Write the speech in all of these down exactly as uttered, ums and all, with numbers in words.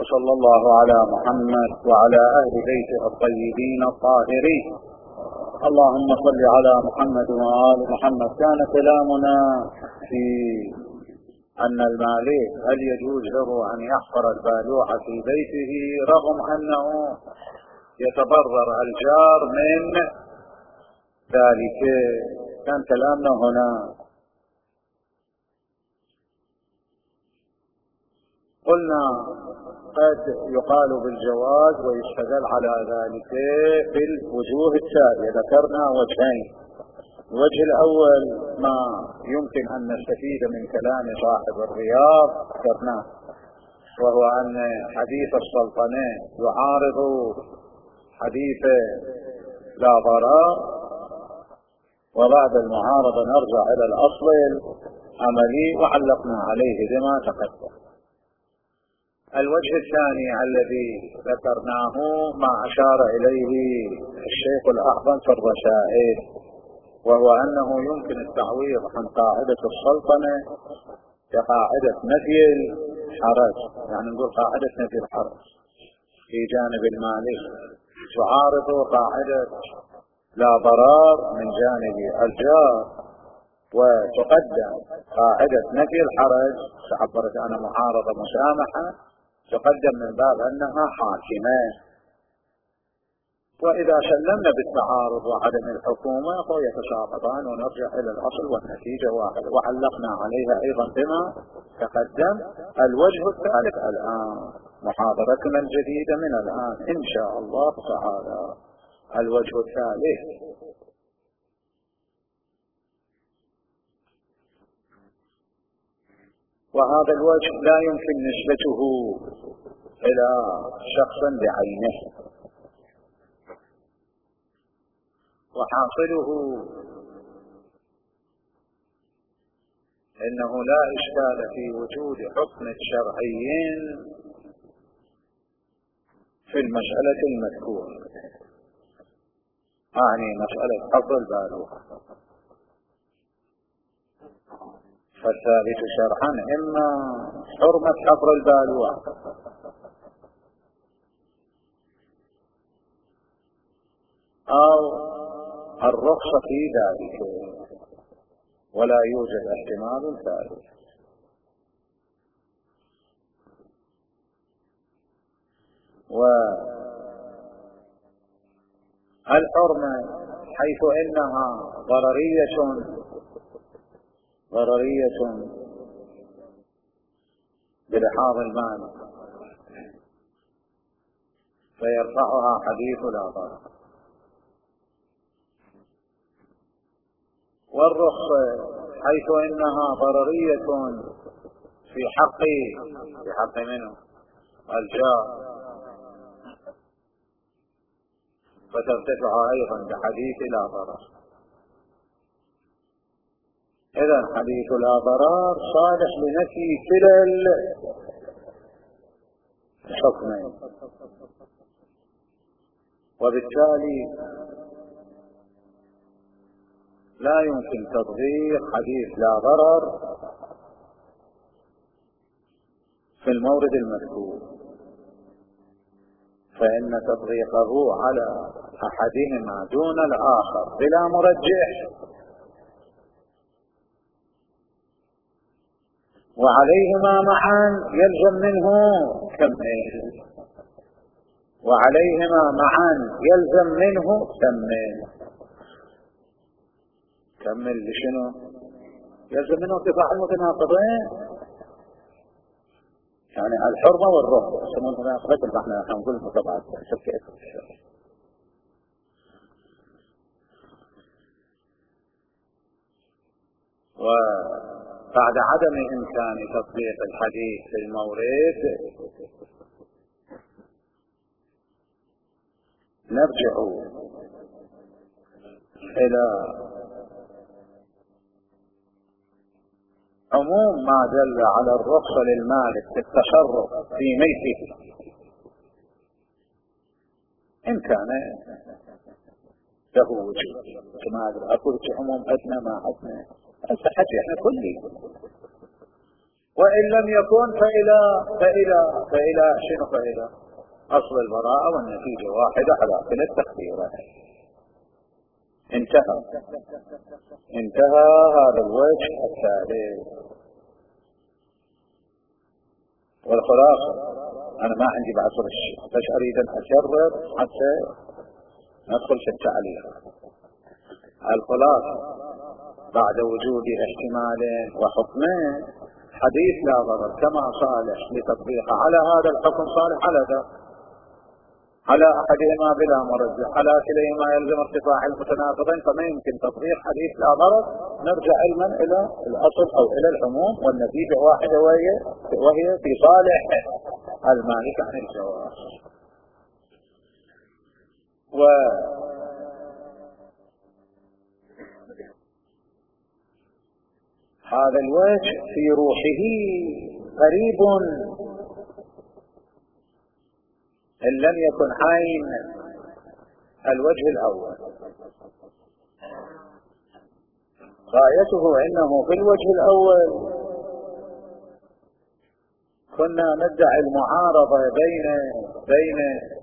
وصلى الله على محمد وعلى أهل بيته الطيبين الطاهرين. اللهم صل على محمد وآل محمد. كان كلامنا في أن المالك هل يجوز له أن يحفر البالوعة في بيته رغم أنه يتضرر الجار من ذلك. كان كلامنا هنا قلنا قد يقال بالجواز ويستدل على ذلك بالوجوه التالية. ذكرنا وجهين. الوجه الأول ما يمكن أن نستفيد من كلام صاحب الرياض ذكرناه، وهو أن حديث السلطنة يعارض حديث لا ضرر، وبعد المعارضة نرجع إلى الأصل العملي وعلقنا عليه بما تقدم. الوجه الثاني الذي ذكرناه ما أشار إليه الشيخ الأعظم في الرشائد، وهو أنه يمكن التعويض عن قاعدة السلطنة كقاعدة نفي الحرج، يعني نقول قاعدة نفي الحرج في جانب المالك تعارض قاعدة لا ضرر من جانب الجار، وتقدم قاعدة نفي الحرج تعبرت أنا معارضة مسامحة تقدم من باب أنها حاكمة. وإذا سلمنا بالتعارض وعدم الحكومة فيتساقطان ونرجع إلى الأصل والنتيجة واحدة، وعلقنا عليها أيضا بما تقدم. الوجه الثالث الآن محاضرتنا الجديدة من الآن إن شاء الله تعالى. الوجه الثالث وهذا الوجه لا يمكن نسبته إلى شخص بعينه، وحاصله إنه لا إشكال في وجود حكم شرعي في المسألة المذكورة، يعني مسألة حفر البالوعة. فالثابت شرعا إما حرمة حفر البالوعة أو الرخصة في ذلك، ولا يوجد احتمال ثالث. والحرمة حيث إنها ضررية ضررية بلحاظ المال فيرفعها حديث لا ضرر، والرخصة حيث إنها ضررية في حق في حق منه الجار فترتفع أيضا بحديث لا ضرر. إذا حديث لا ضرر صالح لنفي كلا الحكمين، وبالتالي لا يمكن تطبيق حديث لا ضرر في المورد المذكور، فإن تطبيقه على أحدهما دون الآخر بلا مرجح وعليهما معا يلزم منه كمل وعليهما معا يلزم منه كمل كمل لشنو؟ يلزم منه ارتفاع المتناقضين، يعني الحرمة والرخصة يسمون متناقضين، فاحنا نقول متباعد شوف كيف. وبعد عدم إمكان تطبيق الحديث في المورد نرجع إلى عموم ما دل على الرخصة للمالك في التصرف في ميته إن كان له وجود، كما أقول في عموم أدنى ما أدنى الحكي احنا كلي وإن لم يكن فإلى فإلى فإلى شنو فإلى أصل البراءة والنتيجة واحدة على كلا التقديرين. انتهى انتهى هذا الوجه الثالث. والخلاصة أنا ما عندي بعصر الشيء، بس أريد أن أكرر حتى ندخل في التعليق. الخلاصة بعد وجود احتمال وحكمين حديث لا ضرر كما صالح لتطبيقه على هذا الحكم صالح على ذا، على أحدهما بلا مرجح، على كليهما يلزم ارتفاع المتناقضين، فما يمكن تطبيق حديث لا ضرر. نرجع علما إلى الأصل أو إلى العموم، والنتيجة واحدة وهي وهي في صالح المالك عن الجواز. و هذا الوجه في روحه قريب إن لم يكن عين الوجه الأول. غايته أنه في الوجه الأول كنا ندعي المعارضة بين بين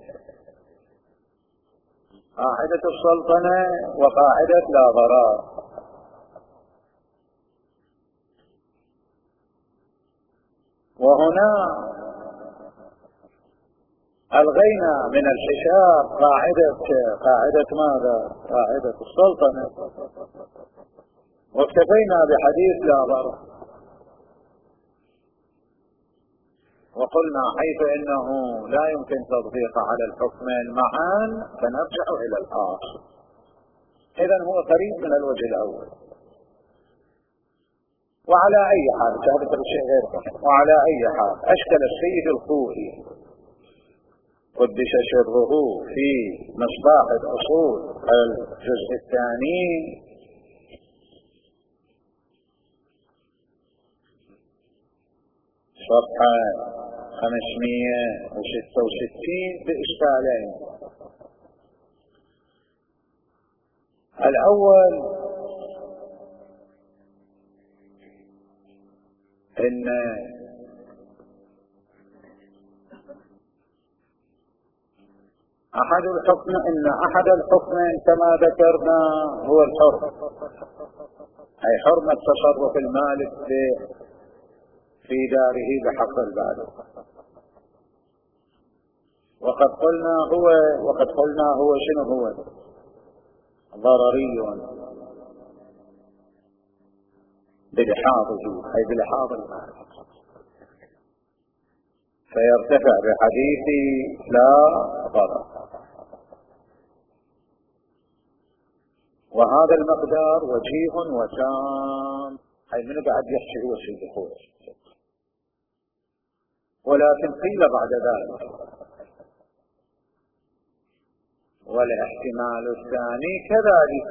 قاعدة السلطنة وقاعدة لا ضرر، وهنا ألغينا من الحساب قاعدة قاعدة ماذا؟ قاعدة السلطنة، واكتفينا بحديث لا ضرر، وقلنا حيث إنه لا يمكن تطبيقه على الحكمين معا فنرجع إلى الآخر. إذن هو قريب من الوجه الأول. وعلى أي حال شهادة الشيء غير صحيح. وعلى أي حال أشكل السيد الخوئي قدس سره في مصباح الأصول الجزء الثاني صفحة خمسمائة وستة وستين بإشكالين. الأول إن أحد الحكم إن أحد الحكمين كما ذكرنا هو الحر، أي حرمة تصرف المالك في داره بحق البالغ. وقد قلنا هو وقد قلنا هو شنو هو؟ ضرري بلحاظه أي بلحاظ المالك، فيرتفع بحديث لا ضرر. وهذا المقدار وجيه وتام، أي من قاعد يحكي هو سيد الخوئي. ولكن قيل بعد ذلك والاحتمال الثاني كذلك،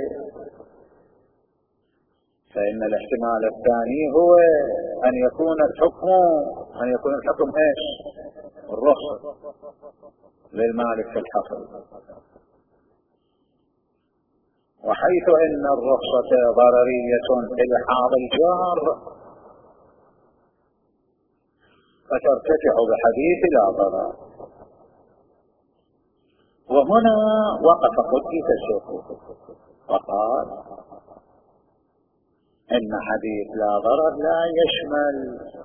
فإن الاحتمال الثاني هو أن يكون الحكم أن يكون الحكم إيش؟ الرخصة للمالك في الحقل. وحيث إن الرخصة ضررية بلحاظ الجار فترتفع بحديث لا ضرر. وهنا وقف قدس سره وقال إن حديث لا ضرر لا يشمل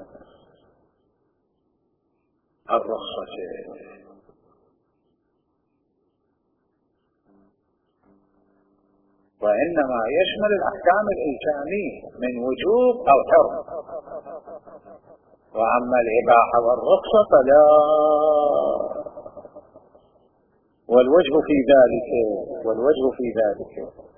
الرخصة، وإنما يشمل الأحكام الإلزامية من وجوب أو حرم. وأما الإباحة والرخصة فلا. والوجه في ذلك والوجه في ذلك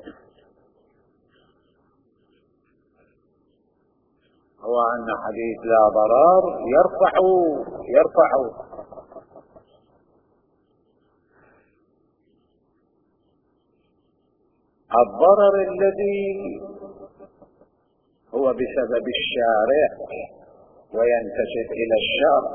هو أن حديث لا ضرر يرفع يرفع الضرر الذي هو بسبب الشارع وينتسب إلى الشرع،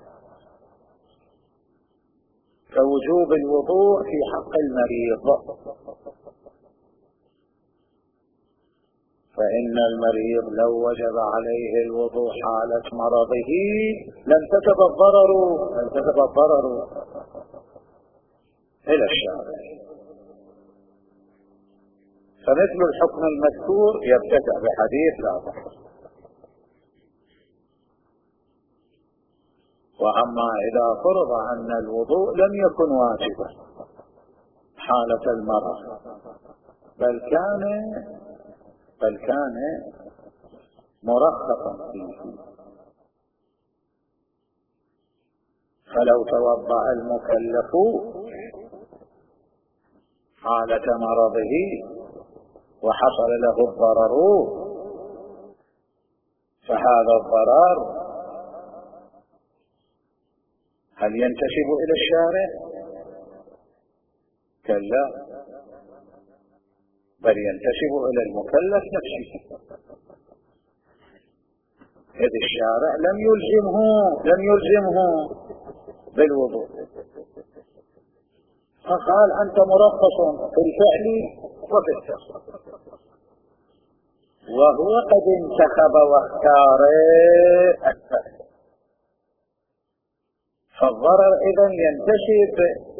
كوجوب الوضوء في حق المريض، فإن المريض لو وجب عليه الوضوء حالة مرضه لانتسب الضرر لانتسب الضرر إلى الشارع. فمثل الحكم المذكور يبتدأ بحديث لا ضرر. وأما إذا فرض أن الوضوء لم يكن واجبا حالة المرض بل كان بل كان مرخصا فيه، فلو توضأ المكلف حالة مرضه وحصل له الضرر فهذا الضرر هل ينتسب إلى الشارع؟ كلا، بل ينتسب إلى المكلف نفسه، إذ الشارع لم يلزمه لم يلزمه بالوضوء، فقال أنت مرخص في الفعل وفي الترك، وهو قد انتخب واختار الفعل، فالضرر إذن ينتسب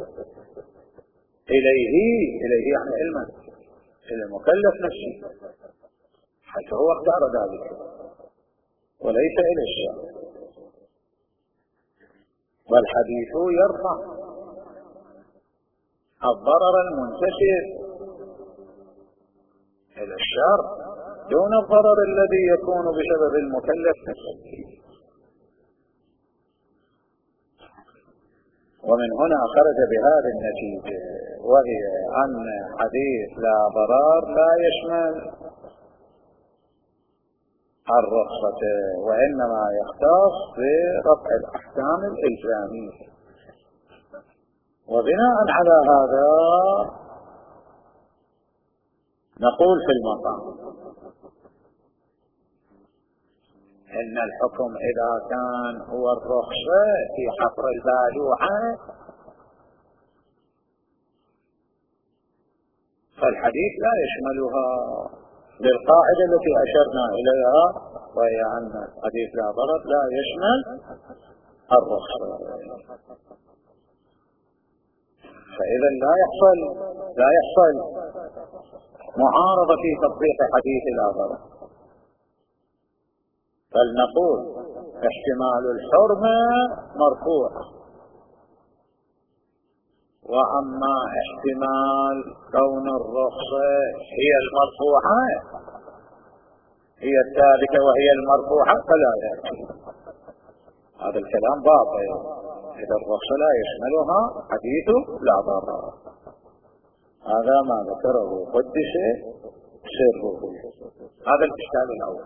إليه إليه يعني علما إلى المكلف نفسه حتى هو اختار ذلك وليس إلى الشارع. والحديث يرفع الضرر المنتشر إلى الشر دون الضرر الذي يكون بسبب المكلف نفسه. ومن هنا خرج بهذه النتيجة، وهي أن حديث لا ضرر لا يشمل الرخصة، وإنما يختص برفع الأحكام الإلزامية. وبناء على هذا نقول في المقام إن الحكم إذا كان هو الرخصة في حفر البالوعة فالحديث لا يشملها للقاعدة التي أشرنا إليها، وهي أن حديث لا ضرر لا يشمل الرخصة. فإذا لا يحصل لا يحصل معارضة في تطبيق حديث لا ضرر، بل نقول احتمال الحرمة مرفوع، وأما احتمال كون الرخصة هي المرفوعة هي الثابتة وهي المرفوعة فلا يأتي. هذا الكلام باطل، إذا الرخصة لا يشملها حديث لا ضرر. هذا ما ذكره قدس سره. هذا الإشكال الأول.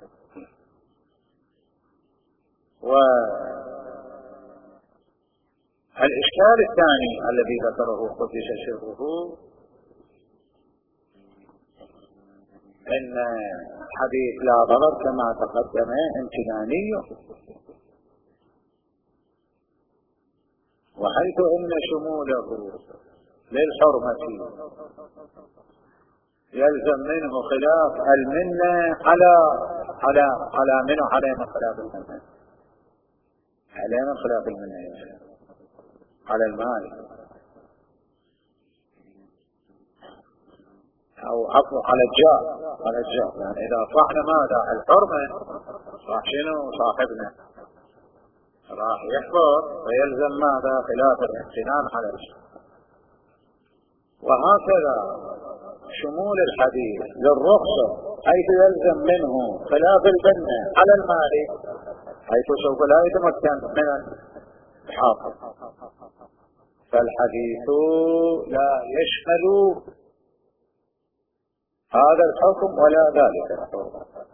والإشكال الثاني الذي ذكره قدس سره إن حديث لا ضرر كما تقدم امتناني، وحيث إن شموله للحرمة يلزم منه خلاف المنة على على على منه علينا خلاف المنة علينا خلاف المنة على المال أو عفوا على الجار على الجار يعني إذا طعنا ماذا الحرمة راح شنو صاحبنا راح يحفر فيلزم ماذا خلاف الامتنان على الجار. وهكذا شمول الحديث للرخصة حيث يلزم منه خلاف البنة على المال حيث سوف لا يتمكن من الحاصل، فالحديث لا يشمل هذا الحكم ولا ذلك الحكم.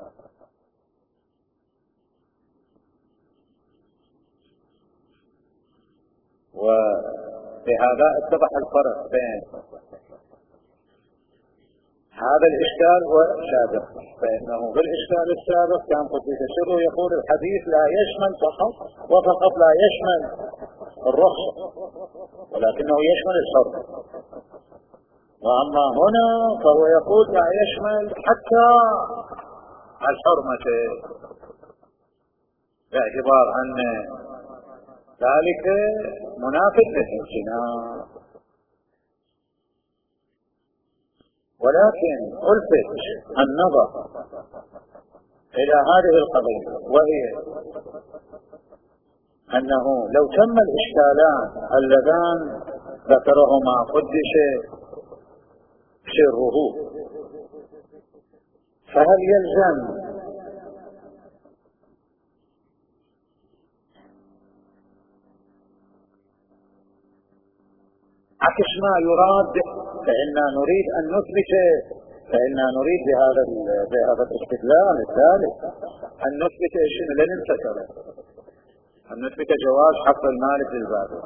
وبهذا اتضح الفرق بين هذا الإشكال والسابق، فإنه بالإشكال السابق كان قدس سره يقول الحديث لا يشمل فقط وفقط لا يشمل الرخصة ولكنه يشمل الحرمة، وأما هنا فهو يقول لا يشمل حتى الحرمة باعتبار أن ذلك منافذ للجنان. ولكن ألفت النظر إلى هذه القضية، وهي أنه لو تم الإشكالان اللذان ذكرهما قدس سره، فهل يلزم عكس ما يراد؟ فإننا نريد أن نثبت فإننا نريد بهذا بهذا الاستدلال الثالث أن نثبت شنو؟ لن ننسى أن نثبت جواز حق المالك للبائع.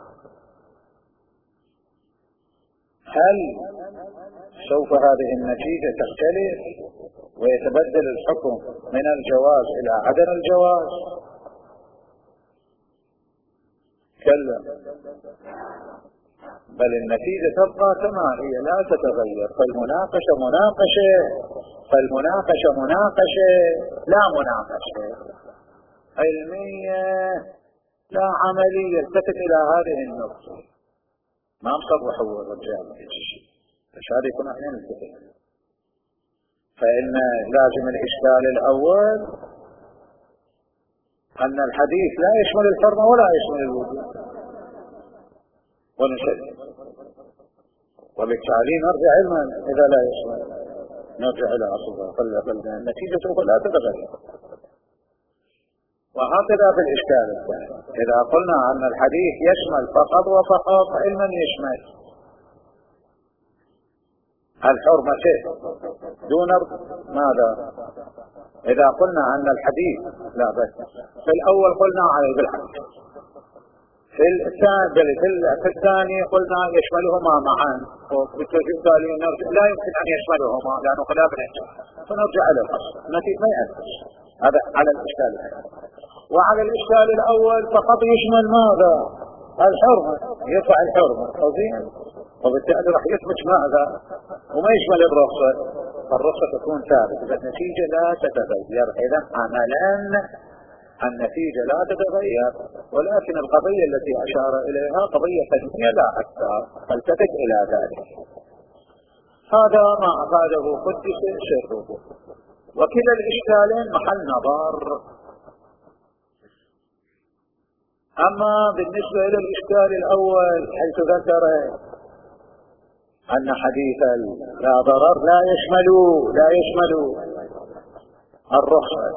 هل سوف هذه النتيجة تختلف ويتبدل الحكم من الجواز إلى عدم الجواز؟ كلا، بل النتيجة تبقى كما هي لا تتغير. فالمناقشة مناقشة فالمناقشة مناقشة لا مناقشة علمية لا عملية. التفت إلى هذه النقطة، ما مصرح هو الرجال مش هذا يكون احنا نلتفت. فإن لازم الإشكال الأول أن الحديث لا يشمل الحرمة ولا يشمل الوجوب ونشد، وبالتالي نرجع علما إذا لا يشمل نرجع إلى أصلها، فالنتيجة سوف لا تتغير. وهكذا في الإشكال الثاني، إذا قلنا أن الحديث يشمل فقط وفقط علما يشمل الحرمة دون ماذا؟ إذا قلنا أن الحديث لا بس في الأول قلنا على بالحق، في الثاني قلنا يشملهما معا، وبالتالي لا يمكن أن يشملهما لأنه خلاف الإنسان، فنرجع إلى الأصل. النتيجة ما يأثر. هذا على الإشكال الأول. وعلى الإشكال الأول فقط يشمل ماذا؟ الحرمة، يرفع الحرمة قضيا، وبالتالي راح يثبت ماذا؟ وما يشمل الرخصة، فالرخصة تكون ثابتة، النتيجة لا تتغير. إذا عملا النتيجة لا تتغير، ولكن القضية التي أشار إليها قضية فنية لا أكثر، فالتفت إلى ذلك. هذا ما أفاده قدس سره. وكلا الإشكالين محل نظر. أما بالنسبة إلى الإشكال الأول حيث ذكر أن حديث لا ضرر لا يشمل لا يشمل الرخصة،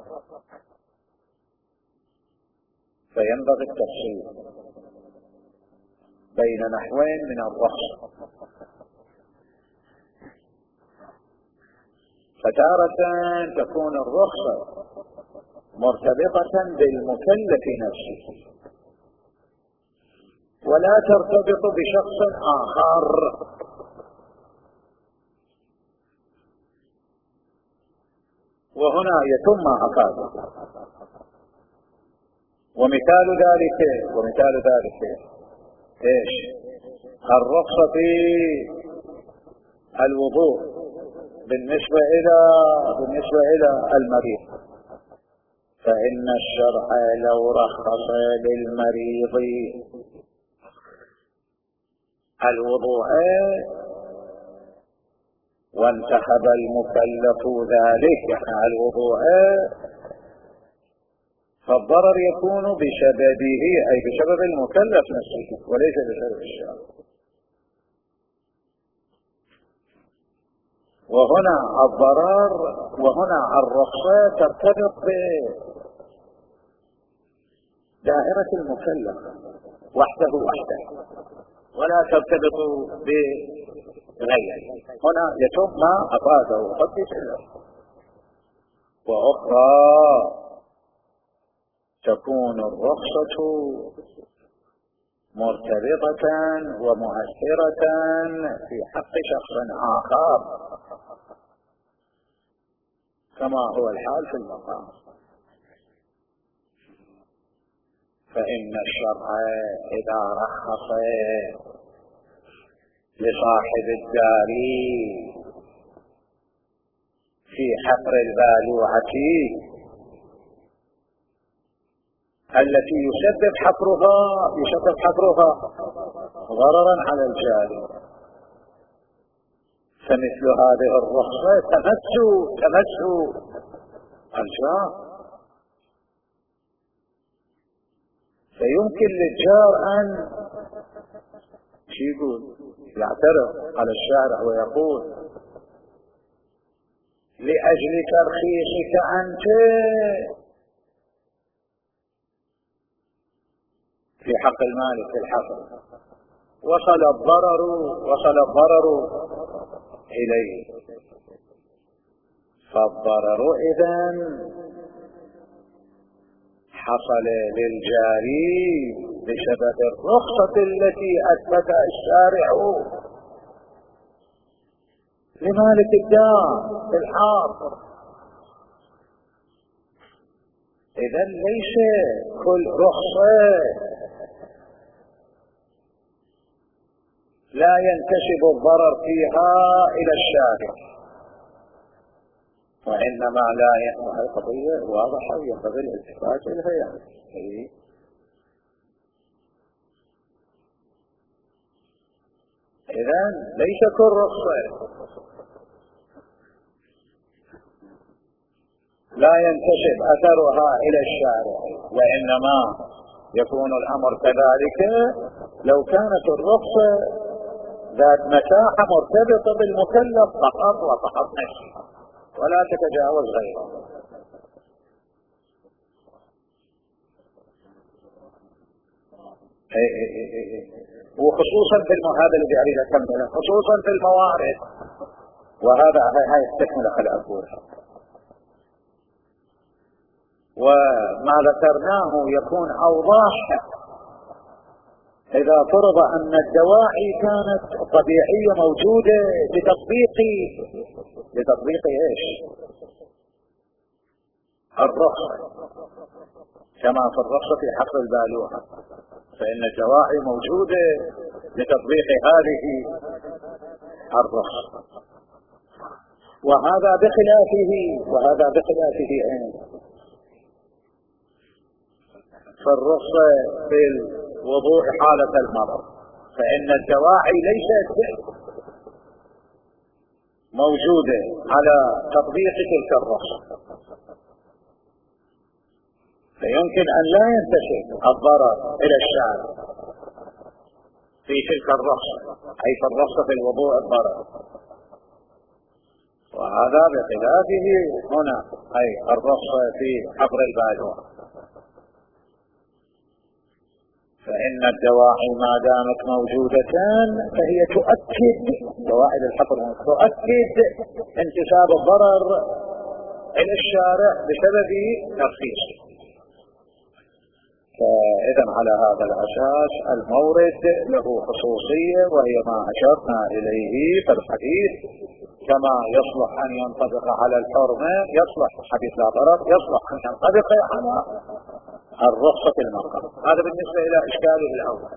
فينبغي التفصيل بين نحوين من الرخصة. فتارة تكون الرخصة مرتبطة بالمكلف نفسه ولا ترتبط بشخص آخر، وهنا يتم ما أفاده. ومثال ذلك ومثال ذلك ايش؟ الرخصة في الوضوء بالنسبة إلى بالنسبة إلى المريض، فإن الشرع لو رخص للمريض الوضوء وانتخب المكلف ذلك الوضوء، فالضرر يكون بسببه أي بسبب المكلف نفسه وليس بسبب الشرع. وهنا الضرر وهنا الرخصة ترتبط بدائرة المكلف وحده وحده ولا ترتبط بغيره. هنا يتم ما أفاده قدس له. وأخرى تكون الرخصة مرتبطة ومؤثرة في حق شخص آخر كما هو الحال في المقام. فإن الشرع إذا رخص لصاحب الدار في حفر البالوعة التي يسبب حفرها يسبب حفرها ضررا على الجاري، فمثل هذه الرخصة تمس تمس الجار، فيمكن للجار أن يقول يعترض على الشارع ويقول لأجل ترخيصك أنت في حق المالك في الحفر وصل الضرر وصل الضرر إليه، فالضرر إذن حصل للجاري بسبب الرخصة التي أثبتها الشارع لمالك الدار في الحاضر. إذن ليس كل رخصة لا ينتسب الضرر فيها إلى الشارع، وإنما لا ينتهي القضية واضحة وينبغي الالتفات إليها يعني. إذن ليس كل رخصة لا ينتسب أثرها إلى الشارع، وإنما يكون الأمر كذلك لو كانت الرخصة ذات مساحة مرتبطة بالمكلف فقط وفقط نفسه ولا تتجاوز غيره. اي اي اي اي وخصوصا في هذا الذي اريد اكمله، خصوصا في الموارد، وهذا هاي التكمله خليني اقولها. وما ذكرناه يكون اوضح اذا فرض ان الدواعي كانت طبيعيه موجوده لتطبيق لتطبيق ايش؟ الرخصه، كما في الرخصه في حق البالوعه، فان الدواعي موجوده لتطبيق هذه الرخصه، وهذا بخلافه وهذا بخلافه اين؟ في الرخصه في الوضوء حالة المرض، فإن الدواعي ليست موجودة على تطبيق تلك الرخصة، فيمكن أن لا ينتشر الضرر إلى الشارع في تلك الرخصة، أي في الرخصة في الوضوء الضرر، وهذا بخلافه هنا أي الرخصة في حفر البالوعة، فإن الدواعي ما دامت موجودة فهي تؤكد دواعي الحفر تؤكد انتساب الضرر إلى الشارع بسبب ترخيصه. فإذا على هذا الأساس المورد له خصوصية، وهي ما أشرنا إليه في الحديث، كما يصلح أن ينطبق على الحرمة يصلح حديث لا ضرر يصلح أن ينطبق على الرخصة في المقام. هذا بالنسبة إلى إشكاله الأول.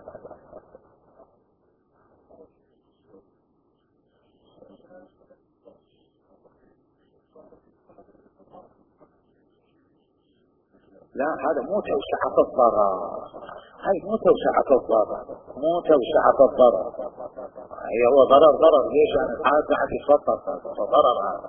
لا هذا مو توسعة الضرر، هاي مو توسعة الضرر، مو توسعة الضرر، هي هو ضرر ضرر. ليش أنا الحادثة حتى يتفضل ضرر هذا؟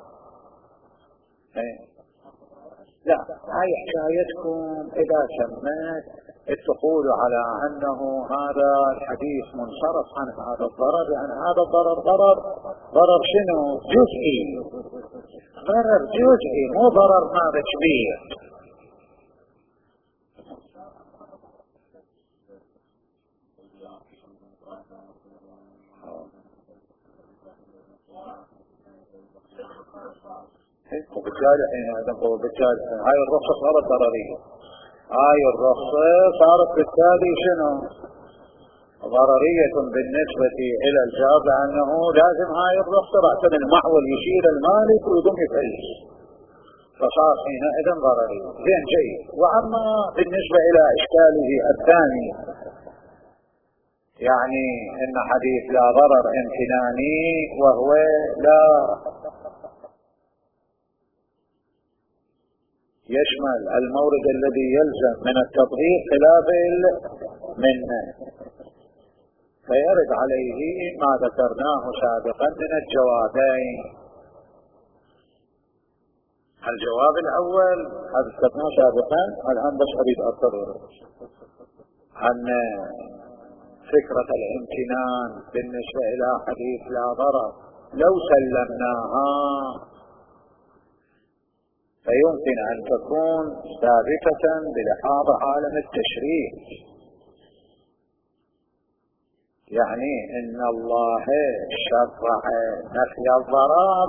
لا هاي حكايتكم إذا سميت الدخول على أنه هذا الحديث منصرف عن هذا الضرر، لأن يعني هذا الضرر ضرر ضرر شنو؟ جزئي، ضرر جزئي مو ضرر هذا كبير. وبالتالي وبالتالي هاي الرخصة صارت ضررية، هاي الرخصة صارت بالتالي شنو؟ ضررية بالنسبة إلى الجار، لأنه لازم هاي الرخصة رأسا المحول يشير المالك ويقوم يفلس، فصار حينئذ ضررية. زين جيد. وأما بالنسبة إلى إشكاله الثاني، يعني إن حديث لا ضرر امتناني، وهو لا يشمل المورد الذي يلزم من التطبيق خلاف المنة، فيرد عليه ما ذكرناه سابقا من الجوابين. الجواب الأول هذا ذكرناه سابقا، الآن بس أريد أكرر أن فكرة الامتنان بالنسبة إلى حديث لا ضرر لو سلمناها فيمكن أن تكون ثابتة بلحاظ عالم التشريع، يعني إن الله شرع نفي الضرر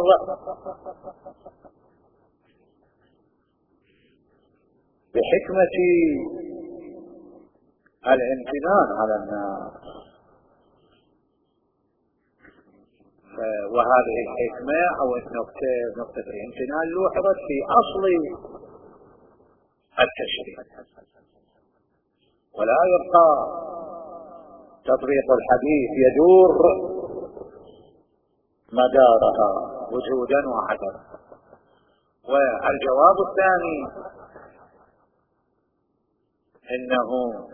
بحكمة الامتنان على الناس، وهذه الحكمة أو النقطة نقطة الامتنان لوحظت في أصل التشريع، ولا يبقى تطبيق الحديث يدور مدارها وجودا وعدما. والجواب الثاني إنه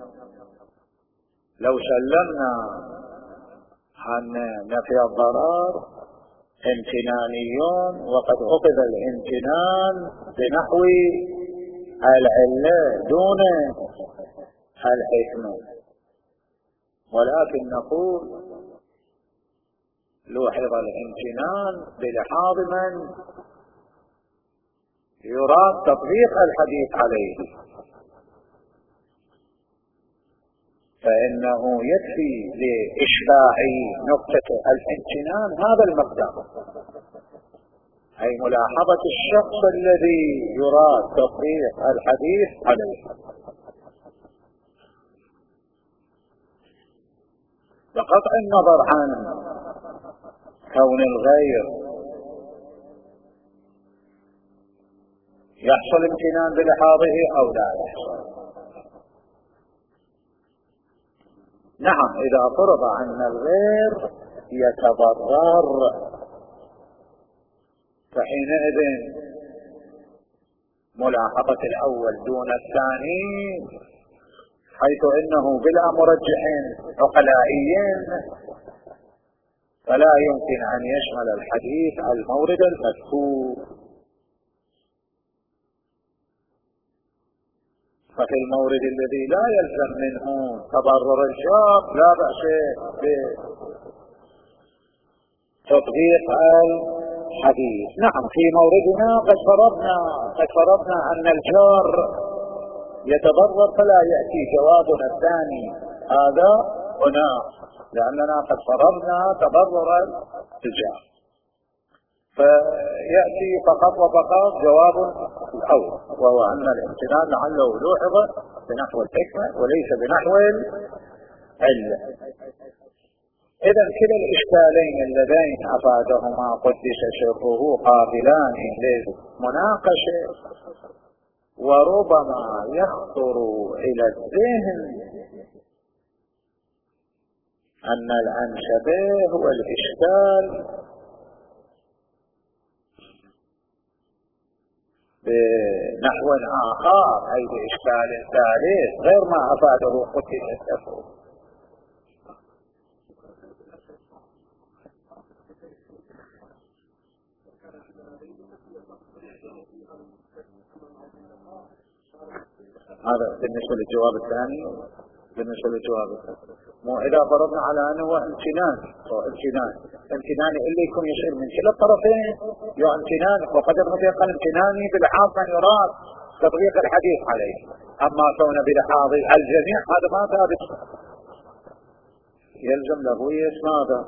لو سلمنا أن نفي الضرر امتناني وقد أخذ الامتنان بنحو العلة دون الحكمة، ولكن نقول لوحظ الامتنان بلحاظ من يراد تطبيق الحديث عليه، فإنه يكفي لإشباع نقطة الامتنان هذا المقدار، أي ملاحظة الشخص الذي يراد تطبيق الحديث عليه. بقطع النظر عن كون الغير يحصل امتنان بلحاظه أو لا يحصل. نعم، إذا فرض أن الغير يتضرر فحينئذ ملاحظة الأول دون الثاني، حيث إنه بلا مرجح عقلائي فلا يمكن أن يشمل الحديث المورد المذكور. ففي المورد الذي لا يلزم منه تضرر الجار لا بأس بتطبيق الحديث. نعم، في موردنا قد فرضنا قد فرضنا أن الجار يتضرر فلا يأتي جوابنا الثاني هذا هنا، لأننا قد فرضنا تضرر الجار، فيأتي فقط وفقط جواب الأول، وهو أن الامتنان لعله لوحظ بنحو الحكمة وليس بنحو العلة. إذا كلا الإشكالين اللذين أفادهما قدس سره قابلان للمناقشة، وربما يخطر إلى الذهن أن الأنسب هو الإشكال بنحو آخر، أي بإشكال ثالث غير ما أفاده قدس سره. هذا بالنسبة للجواب الثاني. بالنسبة للجواب الثاني مو إذا فرضنا على أنه هو امتنان امتنان امتنان اللي يكون يصير من كلا الطرفين يو امتنان، وقد نطبق الامتناني بلحاظ من يراد تطبيق الحديث عليه، أما كون بلحاظ الجميع هذا ما ثابت، يلزم له يسمى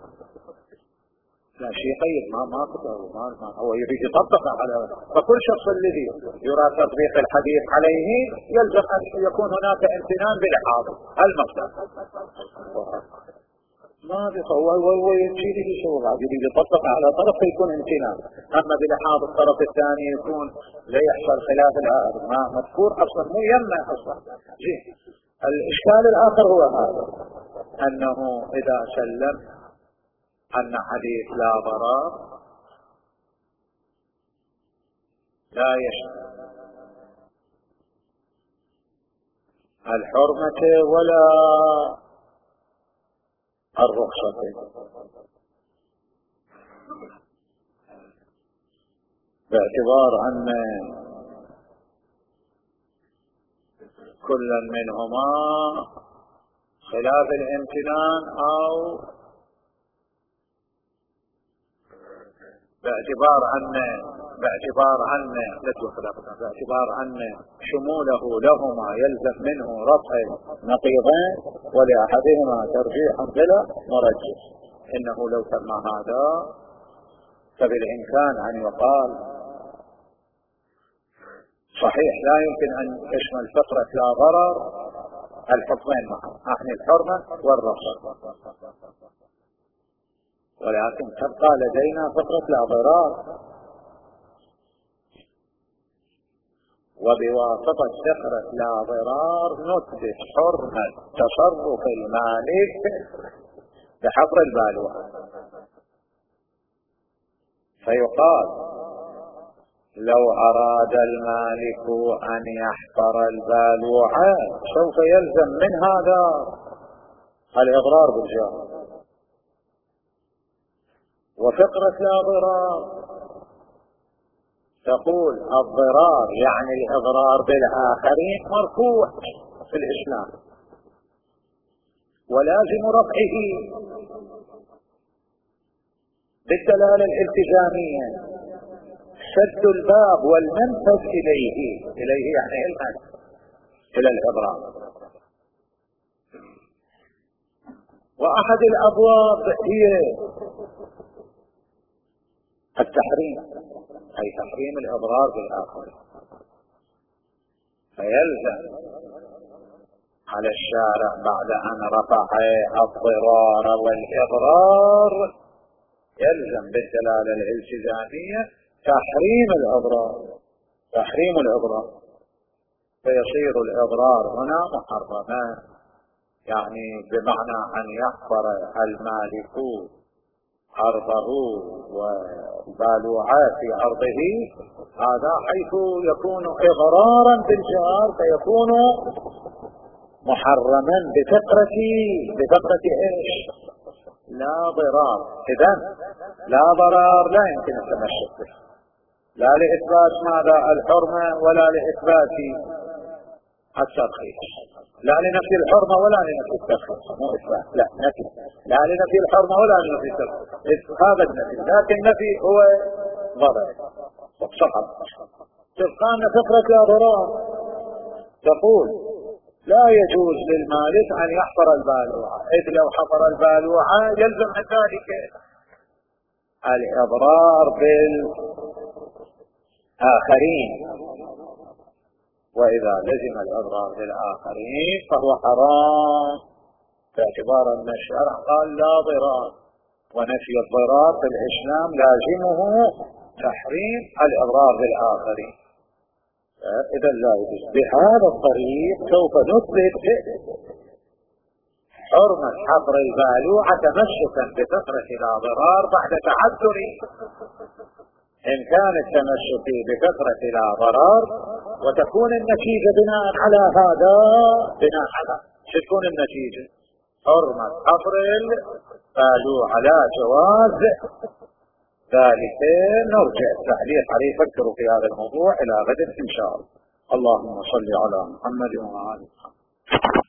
لا شيء قيد ما ما ما ما هو يريد يطبق على فكل شخص الذي يراد تطبيق الحديث عليه يلزم أن يكون هناك امتنان بلحاظ المقدار. ما هو هو يجي يسوي بعد يريد يطبق على طرف يكون امتنان، أما بلحاظ الطرف الثاني يكون لا يحصل خلاف العقد ما مذكور أصلا مو يمنع أصلا. جي الإشكال الآخر هو هذا، أنه إذا سلم أن حديث لا ضرر لا يشمل الحرمة ولا الرخصة، باعتبار أن كل منهما خلاف الامتنان، أو باعتبار أن باعتبار أن باعتبار أن شموله لهما يلزم منه رفع نقيضين ولأحدهما ترجيح بلا مرجح. إنه لو تم هذا فبالإمكان أن يقال صحيح لا يمكن أن تشمل فقرة لا ضرر الحكمين معا، أعني الحرمة والرخصة، ولكن تبقى لدينا فقرة لا ضرر، وبواسطة فقرة لا ضرار نثبت حرمة تصرف المالك بحفر البالوعة. فيقال لو أراد المالك أن يحفر البالوعة سوف يلزم من هذا الإضرار بالجار، وفقرة لا ضرار تقول الضرار يعني الإضرار بالآخرين مرفوع في الإسلام، ولازم رفعه بالدلالة الالتزامية سد الباب والمنفذ إليه، إليه يعني المنفذ إلى الإضرار. وأحد الأبواب هي التحريم، أي تحريم الإضرار بالآخرين، فيلزم على الشارع بعد أن رفع الضرار والإضرار يلزم بالدلالة الالتزامية تحريم الإضرار، تحريم الإضرار، فيصير الإضرار هنا محرما، يعني بمعنى أن يحفر المالك أرضه والبالوعة في أرضه، هذا حيث يكون إضرارا بالجار فيكون محرما بفقرة بفقرة إيش؟ لا ضرار. إذن لا ضرار لا يمكن التمسك به، لا لإثبات ماذا الحرمة ولا لإثبات الترخيص، لا لنفي الحرمة ولا لنفي الترخيص، مو إثبات، لا نفي، لا لنفي الحرمة ولا لنفي الترخيص، هذا النفي، لكن النفي هو ضرر وصحب. تبقى فقرة لا ضرار تقول لا يجوز للمالك أن يحفر البالوعة، إذ لو حفر البالوعة يلزم من ذلك الإضرار بالآخرين، وإذا لزم الإضرار بالآخرين فهو حرام، باعتبار أن الشرع قال لا ضرار، ونفي الضرار في الإسلام لازمه تحريم الإضرار بالآخرين. إذا لا يجوز. بهذا الطريق سوف نثبت حرمة حفر البالوعة تمسكا بفقرة لا ضرار بعد تعذر إمكان التمسك بفقرة لا ضرار، وتكون النتيجة بناء على هذا بناء على تكون النتيجة حرمة حفر البالوعة لا جواز ذلك. نرجع التعليق عليه، فكروا في هذا الموضوع إلى غد إن شاء الله. اللهم صل على محمد وعلى آله.